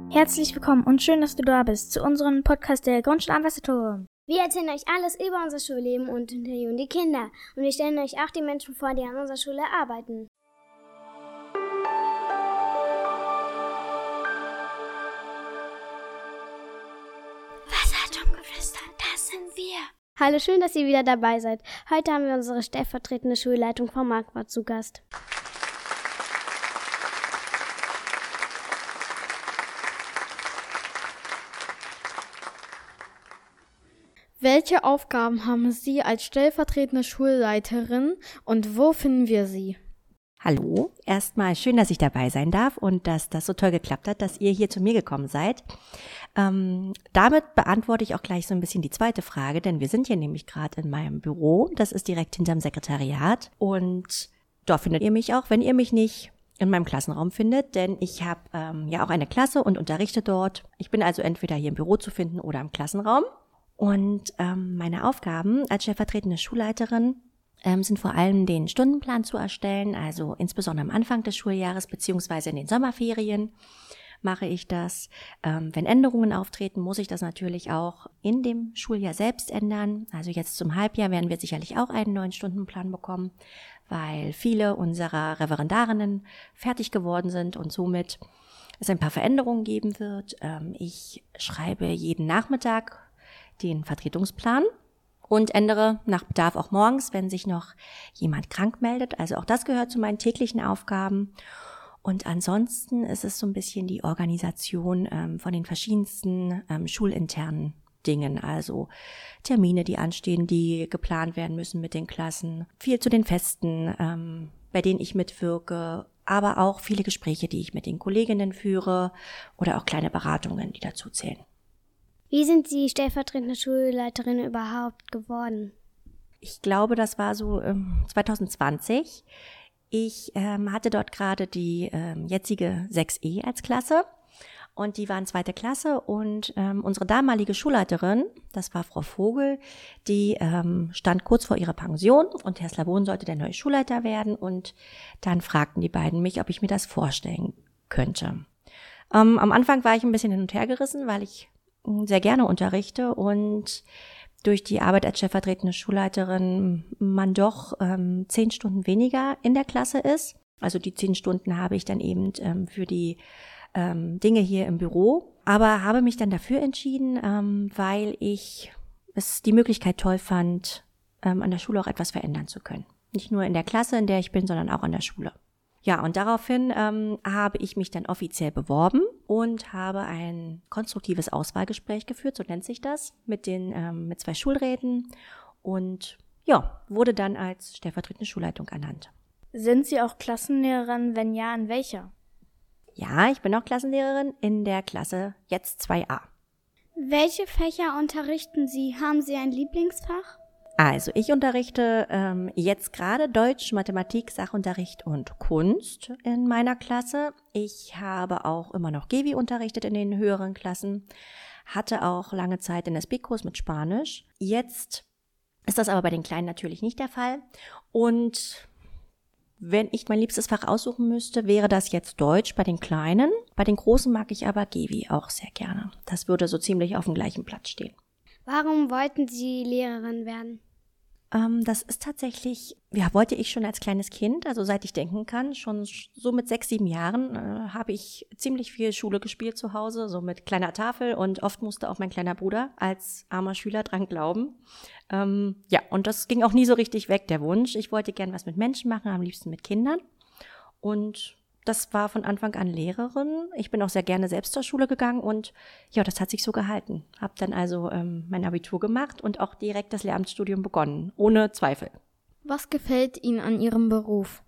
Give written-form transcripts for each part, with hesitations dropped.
Herzlich willkommen und schön, dass du da bist zu unserem Podcast der Grundschule am Wasserturm. Wir erzählen euch alles über unser Schulleben und interviewen die Kinder. Und wir stellen euch auch die Menschen vor, die an unserer Schule arbeiten. Wasserturmgeflüster, das sind wir. Hallo, schön, dass ihr wieder dabei seid. Heute haben wir unsere stellvertretende Schulleitung Frau Marquardt zu Gast. Welche Aufgaben haben Sie als stellvertretende Schulleiterin und wo finden wir Sie? Hallo, erstmal schön, dass ich dabei sein darf und dass das so toll geklappt hat, dass ihr hier zu mir gekommen seid. Damit beantworte ich auch gleich so ein bisschen die zweite Frage, denn wir sind hier nämlich gerade in meinem Büro, das ist direkt hinterm Sekretariat und dort findet ihr mich auch, wenn ihr mich nicht in meinem Klassenraum findet, denn ich habe ja auch eine Klasse und unterrichte dort. Ich bin also entweder hier im Büro zu finden oder im Klassenraum. Und meine Aufgaben als stellvertretende Schulleiterin sind vor allem den Stundenplan zu erstellen, also insbesondere am Anfang des Schuljahres beziehungsweise in den Sommerferien mache ich das. Wenn Änderungen auftreten, muss ich das natürlich auch in dem Schuljahr selbst ändern. Also jetzt zum Halbjahr werden wir sicherlich auch einen neuen Stundenplan bekommen, weil viele unserer Referendarinnen fertig geworden sind und somit es ein paar Veränderungen geben wird. Ich schreibe jeden Nachmittag den Vertretungsplan und ändere nach Bedarf auch morgens, wenn sich noch jemand krank meldet. Also auch das gehört zu meinen täglichen Aufgaben. Und ansonsten ist es so ein bisschen die Organisation von den verschiedensten schulinternen Dingen, also Termine, die anstehen, die geplant werden müssen mit den Klassen, viel zu den Festen, bei denen ich mitwirke, aber auch viele Gespräche, die ich mit den Kolleginnen führe oder auch kleine Beratungen, die dazu zählen. Wie sind Sie stellvertretende Schulleiterin überhaupt geworden? Ich glaube, das war so 2020. Ich hatte dort gerade die jetzige 6E als Klasse und die waren 2. Klasse und unsere damalige Schulleiterin, das war Frau Vogel, die stand kurz vor ihrer Pension und Herr Slabon sollte der neue Schulleiter werden und dann fragten die beiden mich, ob ich mir das vorstellen könnte. Am Anfang war ich ein bisschen hin und her gerissen, weil ich sehr gerne unterrichte und durch die Arbeit als stellvertretende Schulleiterin man doch 10 Stunden weniger in der Klasse ist. Also die 10 Stunden habe ich dann eben für die Dinge hier im Büro, aber habe mich dann dafür entschieden, weil ich es die Möglichkeit toll fand, an der Schule auch etwas verändern zu können. Nicht nur in der Klasse, in der ich bin, sondern auch an der Schule. Ja, und daraufhin habe ich mich dann offiziell beworben und habe ein konstruktives Auswahlgespräch geführt, so nennt sich das, mit 2 Schulräten und ja, wurde dann als stellvertretende Schulleitung ernannt. Sind Sie auch Klassenlehrerin? Wenn ja, in welcher? Ja, ich bin auch Klassenlehrerin in der Klasse jetzt 2a. Welche Fächer unterrichten Sie? Haben Sie ein Lieblingsfach? Also ich unterrichte jetzt gerade Deutsch, Mathematik, Sachunterricht und Kunst in meiner Klasse. Ich habe auch immer noch Gewi unterrichtet in den höheren Klassen, hatte auch lange Zeit den SB-Kurs mit Spanisch. Jetzt ist das aber bei den Kleinen natürlich nicht der Fall. Und wenn ich mein liebstes Fach aussuchen müsste, wäre das jetzt Deutsch bei den Kleinen. Bei den Großen mag ich aber Gewi auch sehr gerne. Das würde so ziemlich auf dem gleichen Platz stehen. Warum wollten Sie Lehrerin werden? Das ist tatsächlich, ja, wollte ich schon als kleines Kind, also seit ich denken kann, schon so mit 6, 7 Jahren habe ich ziemlich viel Schule gespielt zu Hause, so mit kleiner Tafel und oft musste auch mein kleiner Bruder als armer Schüler dran glauben. Ja, und das ging auch nie so richtig weg, der Wunsch. Ich wollte gern was mit Menschen machen, am liebsten mit Kindern und das war von Anfang an Lehrerin. Ich bin auch sehr gerne selbst zur Schule gegangen und ja, das hat sich so gehalten. Habe dann also mein Abitur gemacht und auch direkt das Lehramtsstudium begonnen, ohne Zweifel. Was gefällt Ihnen an Ihrem Beruf?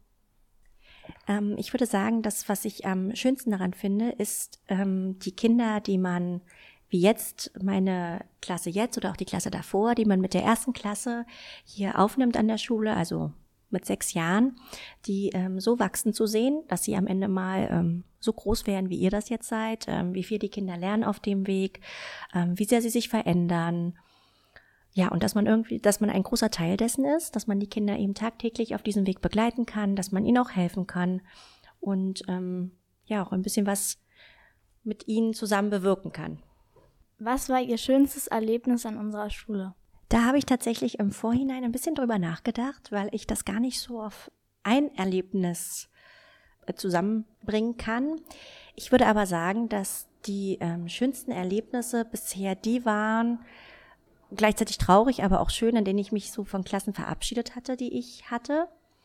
Ich würde sagen, das, was ich am schönsten daran finde, ist die Kinder, die man, wie jetzt meine Klasse jetzt oder auch die Klasse davor, die man mit der 1. Klasse hier aufnimmt an der Schule, also mit 6 Jahren, die so wachsen zu sehen, dass sie am Ende mal so groß werden, wie ihr das jetzt seid, wie viel die Kinder lernen auf dem Weg, wie sehr sie sich verändern. Ja, und dass man ein großer Teil dessen ist, dass man die Kinder eben tagtäglich auf diesem Weg begleiten kann, dass man ihnen auch helfen kann und ja auch ein bisschen was mit ihnen zusammen bewirken kann. Was war Ihr schönstes Erlebnis an unserer Schule? Da habe ich tatsächlich im Vorhinein ein bisschen drüber nachgedacht, weil ich das gar nicht so auf ein Erlebnis zusammenbringen kann. Ich würde aber sagen, dass die schönsten Erlebnisse bisher die waren, gleichzeitig traurig, aber auch schön, in denen ich mich so von Klassen verabschiedet hatte, die ich hatte.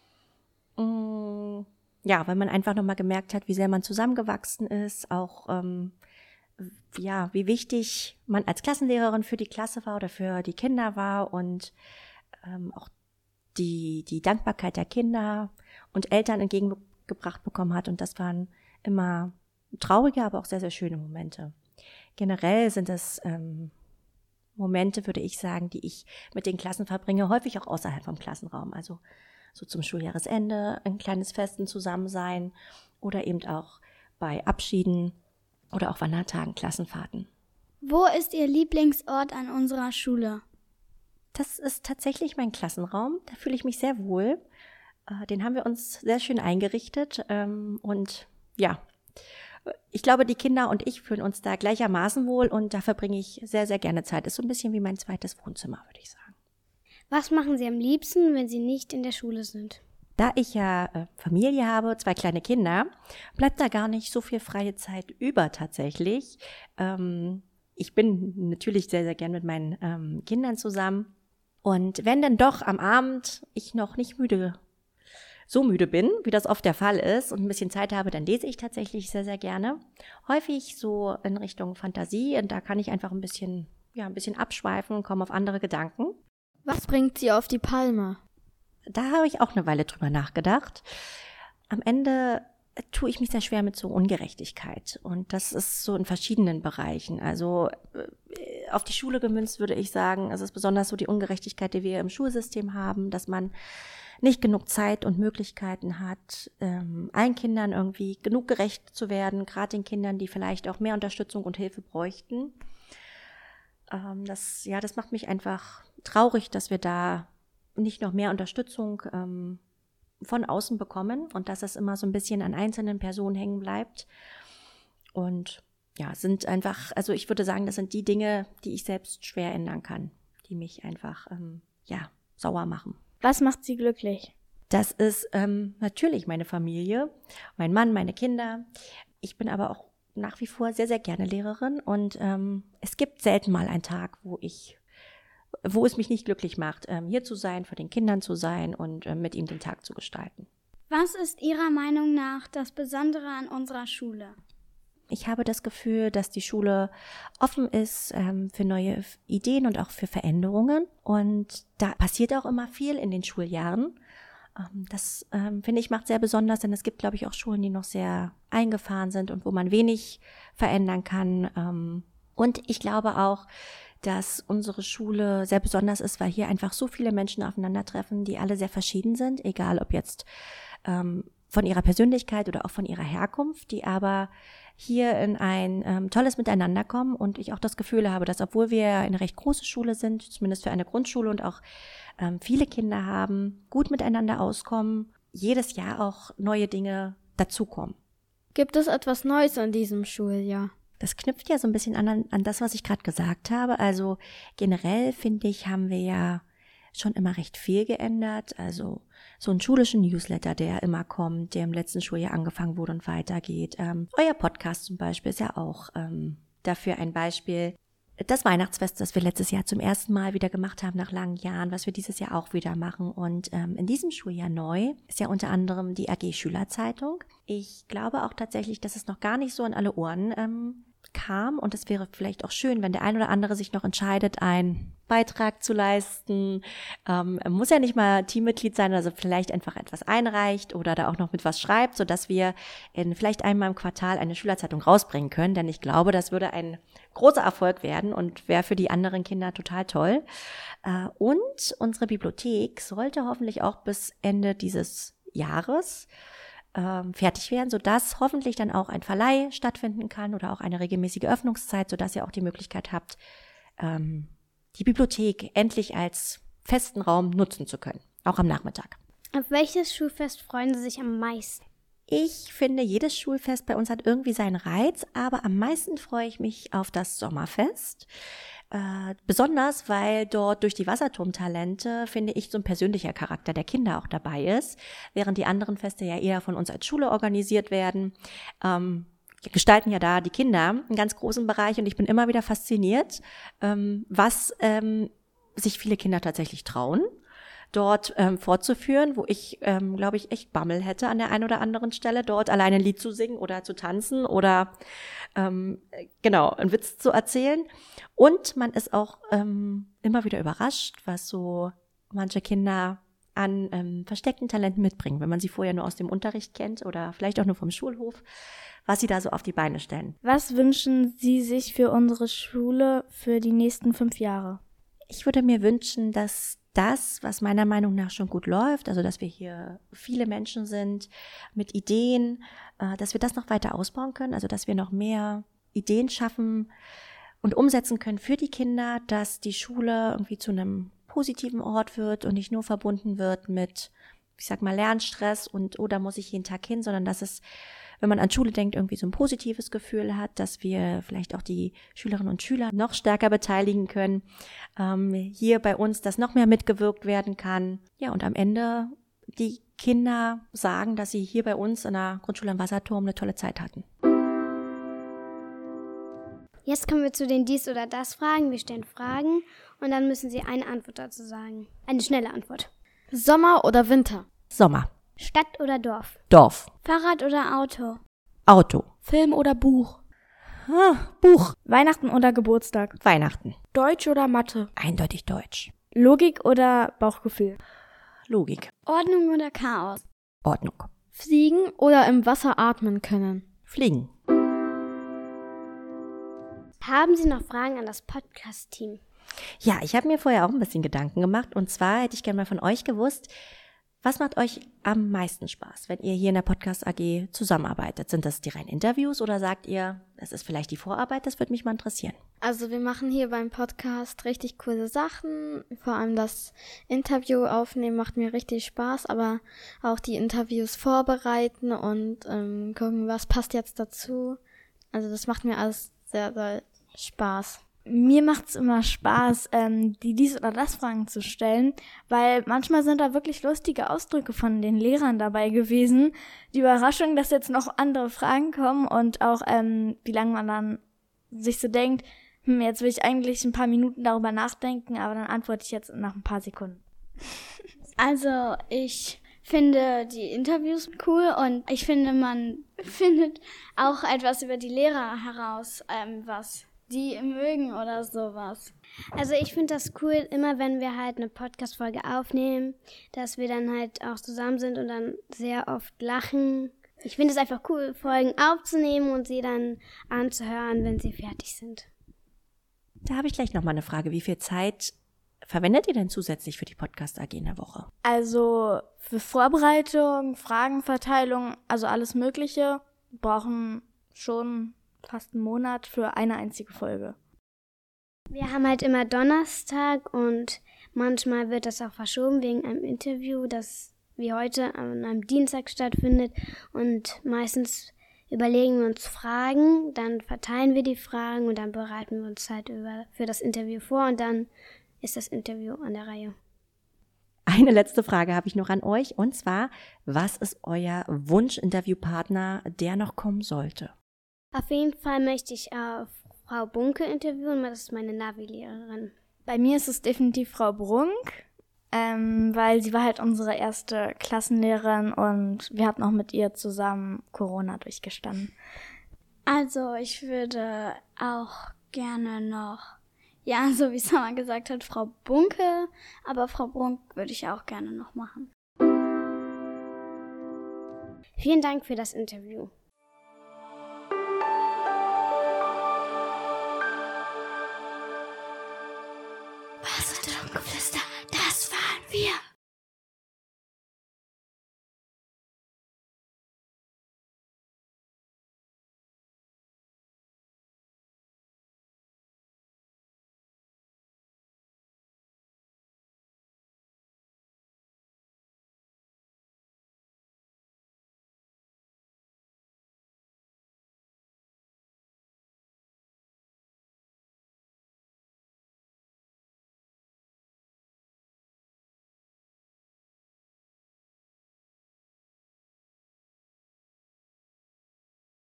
Ja, weil man einfach nochmal gemerkt hat, wie sehr man zusammengewachsen ist, auch wie wichtig man als Klassenlehrerin für die Klasse war oder für die Kinder war und auch die Dankbarkeit der Kinder und Eltern entgegengebracht bekommen hat. Und das waren immer traurige, aber auch sehr, sehr schöne Momente. Generell sind es Momente, würde ich sagen, die ich mit den Klassen verbringe, häufig auch außerhalb vom Klassenraum. Also so zum Schuljahresende, ein kleines Festen Zusammensein oder eben auch bei Abschieden oder auch Wandertagen, Klassenfahrten. Wo ist Ihr Lieblingsort an unserer Schule? Das ist tatsächlich mein Klassenraum. Da fühle ich mich sehr wohl. Den haben wir uns sehr schön eingerichtet. Und ja, ich glaube, die Kinder und ich fühlen uns da gleichermaßen wohl. Und da verbringe ich sehr, sehr gerne Zeit. Ist so ein bisschen wie mein zweites Wohnzimmer, würde ich sagen. Was machen Sie am liebsten, wenn Sie nicht in der Schule sind? Da ich ja Familie habe, 2 kleine Kinder, bleibt da gar nicht so viel freie Zeit über tatsächlich. Ich bin natürlich sehr, sehr gern mit meinen Kindern zusammen. Und wenn dann doch am Abend ich noch nicht so müde bin, wie das oft der Fall ist und ein bisschen Zeit habe, dann lese ich tatsächlich sehr, sehr gerne. Häufig so in Richtung Fantasie und da kann ich einfach ein bisschen abschweifen und komme auf andere Gedanken. Was bringt Sie auf die Palme? Da habe ich auch eine Weile drüber nachgedacht. Am Ende tue ich mich sehr schwer mit so Ungerechtigkeit. Und das ist so in verschiedenen Bereichen. Also auf die Schule gemünzt würde ich sagen, es ist besonders so die Ungerechtigkeit, die wir im Schulsystem haben, dass man nicht genug Zeit und Möglichkeiten hat, allen Kindern irgendwie genug gerecht zu werden, gerade den Kindern, die vielleicht auch mehr Unterstützung und Hilfe bräuchten. Das macht mich einfach traurig, dass wir da nicht noch mehr Unterstützung von außen bekommen und dass es immer so ein bisschen an einzelnen Personen hängen bleibt. Und ja, sind einfach, also ich würde sagen, das sind die Dinge, die ich selbst schwer ändern kann, die mich einfach, sauer machen. Was macht Sie glücklich? Das ist natürlich meine Familie, mein Mann, meine Kinder. Ich bin aber auch nach wie vor sehr, sehr gerne Lehrerin und es gibt selten mal einen Tag, wo es mich nicht glücklich macht, hier zu sein, vor den Kindern zu sein und mit ihnen den Tag zu gestalten. Was ist Ihrer Meinung nach das Besondere an unserer Schule? Ich habe das Gefühl, dass die Schule offen ist für neue Ideen und auch für Veränderungen. Und da passiert auch immer viel in den Schuljahren. Das, finde ich, macht sehr besonders, denn es gibt, glaube ich, auch Schulen, die noch sehr eingefahren sind und wo man wenig verändern kann. Und ich glaube auch, dass unsere Schule sehr besonders ist, weil hier einfach so viele Menschen aufeinandertreffen, die alle sehr verschieden sind, egal ob jetzt von ihrer Persönlichkeit oder auch von ihrer Herkunft, die aber hier in ein tolles Miteinander kommen und ich auch das Gefühl habe, dass obwohl wir eine recht große Schule sind, zumindest für eine Grundschule und auch viele Kinder haben, gut miteinander auskommen, jedes Jahr auch neue Dinge dazukommen. Gibt es etwas Neues in diesem Schuljahr? Das knüpft ja so ein bisschen an das, was ich gerade gesagt habe. Also generell, finde ich, haben wir ja schon immer recht viel geändert. Also so einen schulischen Newsletter, der immer kommt, der im letzten Schuljahr angefangen wurde und weitergeht. Euer Podcast zum Beispiel ist ja auch dafür ein Beispiel. Das Weihnachtsfest, das wir letztes Jahr zum ersten Mal wieder gemacht haben nach langen Jahren, was wir dieses Jahr auch wieder machen. Und in diesem Schuljahr neu ist ja unter anderem die AG Schülerzeitung. Ich glaube auch tatsächlich, dass es noch gar nicht so an alle Ohren kam und es wäre vielleicht auch schön, wenn der ein oder andere sich noch entscheidet, einen Beitrag zu leisten. Muss ja nicht mal Teammitglied sein, also vielleicht einfach etwas einreicht oder da auch noch mit was schreibt, sodass wir vielleicht einmal im Quartal eine Schülerzeitung rausbringen können, denn ich glaube, das würde ein großer Erfolg werden und wäre für die anderen Kinder total toll. Und unsere Bibliothek sollte hoffentlich auch bis Ende dieses Jahres fertig werden, sodass hoffentlich dann auch ein Verleih stattfinden kann oder auch eine regelmäßige Öffnungszeit, sodass ihr auch die Möglichkeit habt, die Bibliothek endlich als festen Raum nutzen zu können, auch am Nachmittag. Auf welches Schulfest freuen Sie sich am meisten? Ich finde, jedes Schulfest bei uns hat irgendwie seinen Reiz, aber am meisten freue ich mich auf das Sommerfest. Besonders, weil dort durch die Wasserturmtalente, finde ich, so ein persönlicher Charakter der Kinder auch dabei ist, während die anderen Feste ja eher von uns als Schule organisiert werden. Gestalten ja da die Kinder einen ganz großen Bereich und ich bin immer wieder fasziniert, was sich viele Kinder tatsächlich trauen, dort fortzuführen, wo ich, glaube ich, echt Bammel hätte an der einen oder anderen Stelle, dort alleine ein Lied zu singen oder zu tanzen oder einen Witz zu erzählen. Und man ist auch immer wieder überrascht, was so manche Kinder an versteckten Talenten mitbringen, wenn man sie vorher nur aus dem Unterricht kennt oder vielleicht auch nur vom Schulhof, was sie da so auf die Beine stellen. Was wünschen Sie sich für unsere Schule für die nächsten 5 Jahre? Ich würde mir wünschen, dass das, was meiner Meinung nach schon gut läuft, also dass wir hier viele Menschen sind mit Ideen, dass wir das noch weiter ausbauen können, also dass wir noch mehr Ideen schaffen und umsetzen können für die Kinder, dass die Schule irgendwie zu einem positiven Ort wird und nicht nur verbunden wird mit, ich sag mal, Lernstress und da muss ich jeden Tag hin, sondern dass es, wenn man an Schule denkt, irgendwie so ein positives Gefühl hat, dass wir vielleicht auch die Schülerinnen und Schüler noch stärker beteiligen können, hier bei uns, dass noch mehr mitgewirkt werden kann. Ja, und am Ende die Kinder sagen, dass sie hier bei uns in der Grundschule am Wasserturm eine tolle Zeit hatten. Jetzt kommen wir zu den Dies- oder Das-Fragen. Wir stellen Fragen und dann müssen Sie eine Antwort dazu sagen. Eine schnelle Antwort. Sommer oder Winter? Sommer. Stadt oder Dorf? Dorf. Fahrrad oder Auto? Auto. Film oder Buch? Buch. Weihnachten oder Geburtstag? Weihnachten. Deutsch oder Mathe? Eindeutig Deutsch. Logik oder Bauchgefühl? Logik. Ordnung oder Chaos? Ordnung. Fliegen oder im Wasser atmen können? Fliegen. Haben Sie noch Fragen an das Podcast-Team? Ja, ich habe mir vorher auch ein bisschen Gedanken gemacht und zwar hätte ich gerne mal von euch gewusst, was macht euch am meisten Spaß, wenn ihr hier in der Podcast AG zusammenarbeitet? Sind das die reinen Interviews oder sagt ihr, das ist vielleicht die Vorarbeit? Das würde mich mal interessieren. Also wir machen hier beim Podcast richtig coole Sachen. Vor allem das Interview aufnehmen macht mir richtig Spaß, aber auch die Interviews vorbereiten und gucken, was passt jetzt dazu. Also das macht mir alles sehr, sehr Spaß. Mir macht's immer Spaß, die Dies- oder Das-Fragen zu stellen, weil manchmal sind da wirklich lustige Ausdrücke von den Lehrern dabei gewesen. Die Überraschung, dass jetzt noch andere Fragen kommen und auch, wie lange man dann sich so denkt, jetzt will ich eigentlich ein paar Minuten darüber nachdenken, aber dann antworte ich jetzt nach ein paar Sekunden. Also ich finde die Interviews cool und ich finde, man findet auch etwas über die Lehrer heraus, was die mögen oder sowas. Also ich finde das cool, immer wenn wir halt eine Podcast-Folge aufnehmen, dass wir dann halt auch zusammen sind und dann sehr oft lachen. Ich finde es einfach cool, Folgen aufzunehmen und sie dann anzuhören, wenn sie fertig sind. Da habe ich gleich nochmal eine Frage. Wie viel Zeit verwendet ihr denn zusätzlich für die Podcast AG in der Woche? Also für Vorbereitung, Fragenverteilung, also alles Mögliche, brauchen schon fast einen Monat für eine einzige Folge. Wir haben halt immer Donnerstag und manchmal wird das auch verschoben wegen einem Interview, das wie heute an einem Dienstag stattfindet. Und meistens überlegen wir uns Fragen, dann verteilen wir die Fragen und dann bereiten wir uns halt für das Interview vor und dann ist das Interview an der Reihe. Eine letzte Frage habe ich noch an euch und zwar, was ist euer Wunsch-Interviewpartner, der noch kommen sollte? Auf jeden Fall möchte ich Frau Bunke interviewen, das ist meine Navi-Lehrerin. Bei mir ist es definitiv Frau Brunk, weil sie war halt unsere erste Klassenlehrerin und wir hatten auch mit ihr zusammen Corona durchgestanden. Also ich würde auch gerne noch, ja, so wie Sama gesagt hat, Frau Bunke, aber Frau Brunk würde ich auch gerne noch machen. Vielen Dank für das Interview. Wasserturmgeflüster.